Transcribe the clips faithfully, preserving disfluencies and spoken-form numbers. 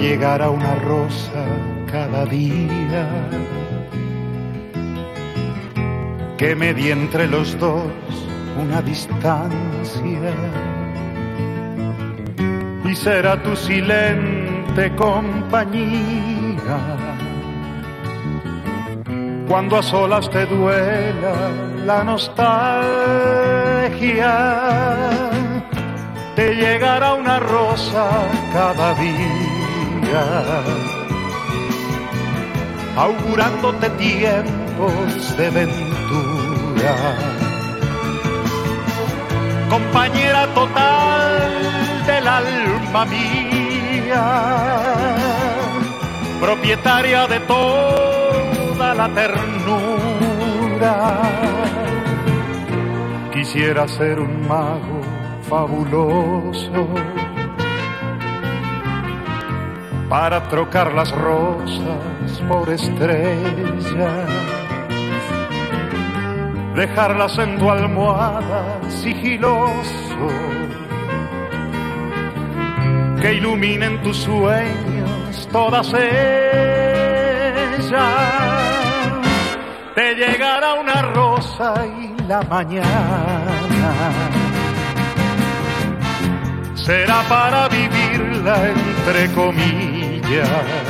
llegará una rosa cada día que medie entre los dos una distancia, y será tu silente compañía cuando a solas te duela la nostalgia. Te llegará una rosa cada día, augurándote tiempos de ventura. Compañera total del alma mía, propietaria de toda la ternura. Quisiera ser un mago fabuloso para trocar las rosas por estrellas, dejarlas en tu almohada sigiloso, que iluminen tus sueños todas ellas. Te llegará una rosa y la mañana será para vivirla entre comillas.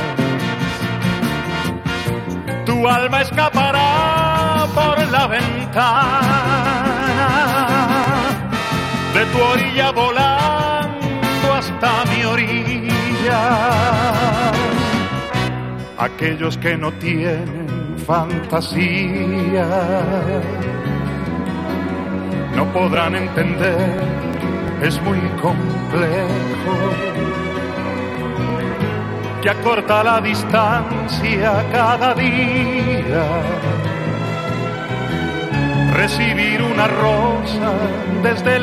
Tu alma escapará por la ventana de tu orilla, volando hasta mi orilla. Aquellos que no tienen fantasía no podrán entender, es muy complejo, que acorta la distancia cada día. Recibir una rosa desde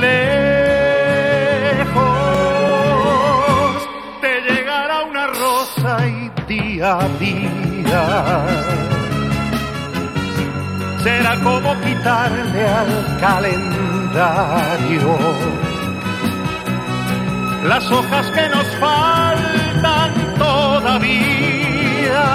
lejos, te llegará una rosa y día a día será como quitarle al calendario las hojas que nos faltan todavía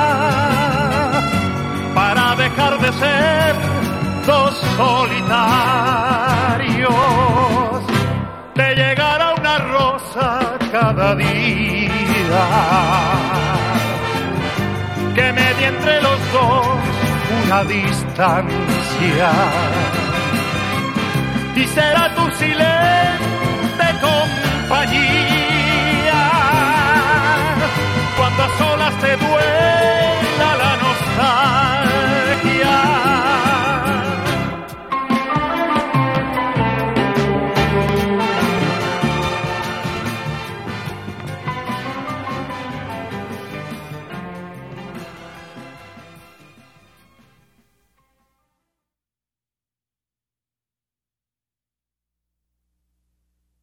para dejar de ser dos solitarios. Te llegará una rosa cada día que medie entre los dos una distancia, y será tu silencio